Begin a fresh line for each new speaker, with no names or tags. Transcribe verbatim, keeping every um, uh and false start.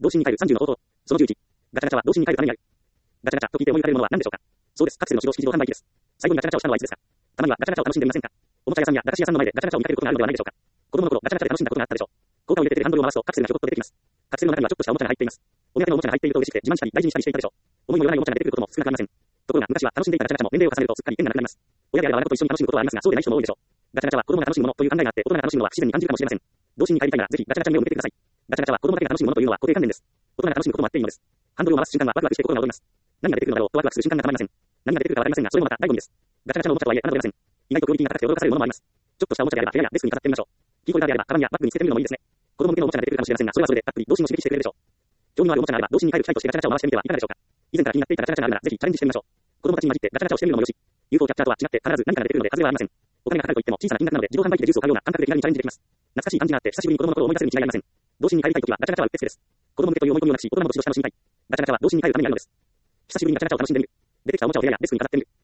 童心に帰るさんじゅうの方法。そのじゅういち。ガチャガチャは童心に帰るためにある。ガチャガチャと聞いて思い浮かべるものは何でしょうか。そうです。カプセルの指導式自動販売機です。最後にガチャガチャをしたのはいつですか。たまにはガチャガチャを楽しんでみませんか。おもちゃ屋さんや駄菓子屋さんの前でガチャガチャを見かけることがあるのではないでしょうか。子供の頃ガチャガチャで楽しんだことがあったでしょう。効果を入れて手でハンドルを回すとカプセルがひょこっと出てきます。カプセルの中にはちょっとしたおもちゃが入っています。お目当てのおもちゃが入っていると嬉しくて自慢したり大事にしたりしていたでしょう。思いもよらないおもちゃが出てくることも少なくありません。ところが昔は楽しんでいたガチャガチャも年齢を重ねるとすっかり縁がなくなります。親であればあなたと一緒に楽しむことはありますが、そうでない人も多いでしょう。ガチャガチャは子供が楽しむものという考えがあって、大人が楽しむのは不自然に感じるかもしれません。童心に帰りたいならぜひガチャガチャに目を向けてください。ガチャガチャは子供だけが楽しむものというのは固定観念です。大人が楽しむこともあっていいのです。ハンドルを回す瞬間はワクワクして心が躍ります。何が出てくるのだろうとワクワクする瞬間がたまりません。何が出てくるかわかりませんが、それもまた醍醐味です。ガチャガチャのおもちゃとはいえ侮れません。意外とクオリティが高くて驚かされるものもあります。ちょっとしたおもちゃであれば部屋やデスクに飾ってみましょう。キーホルダーであればカバンやバッグにつけてみるのもいいですね。子供向けのおもちゃが出てくるかもしれませんが、それはそれでたっぷり童心を刺激してくれるでしょう。興味のあるおもちゃがあれば童心に帰る機会としてガチャガチャを回してみてはいかがでしょうか。以前から気になっていたガチャガチャがあるならぜひチャレンジしてみましょう。子供たちに混じってガチャガチャをしてみるのもよし。ユーフォー キャプチャーとは違って必ず何かが出てくるので外れはありません。お金がかかるといっても小さな金額なので自動販売機でジュースを買うような感覚で気軽にチャレンジできます。懐かしい感じがあって久しぶりに子供の頃を思い出せるに違いありません。童心に帰りたいときはガチャガチャはうってつけです。子供向けという思い込みをなくし大人も年として楽しみたい。ガチャガチャは童心に帰るためにあるのです。久しぶりにガチャガチャを楽しんでみる。出てきたおもちゃを部屋やデスクに飾ってみる。